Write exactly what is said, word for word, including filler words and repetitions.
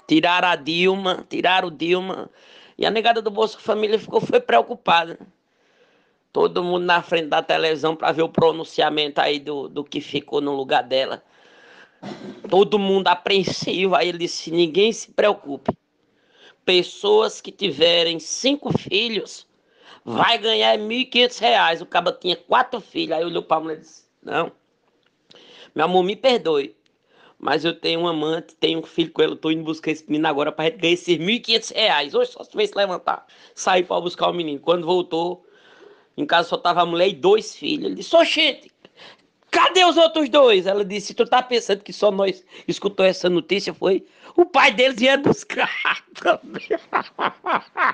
Tiraram a Dilma, tiraram o Dilma. E a negada do Bolsa Família ficou foi preocupada. Todo mundo na frente da televisão para ver o pronunciamento aí do, do que ficou no lugar dela. Todo mundo apreensivo. Aí ele disse: ninguém se preocupe. Pessoas que tiverem cinco filhos vai ganhar mil e quinhentos reais. O cabo tinha quatro filhos. Aí olhou para a mulher e disse: não, meu amor, me perdoe. Mas eu tenho um amante, tenho um filho com ele, eu tô indo buscar esse menino agora pra gente ganhar esses mil e quinhentos reais. Hoje só se fez levantar. Saí pra buscar o menino. Quando voltou, em casa só tava a mulher e dois filhos. Ele disse: oxente, cadê os outros dois? Ela disse: tu tá pensando que só nós escutou essa notícia? Foi? O pai deles ia buscar também.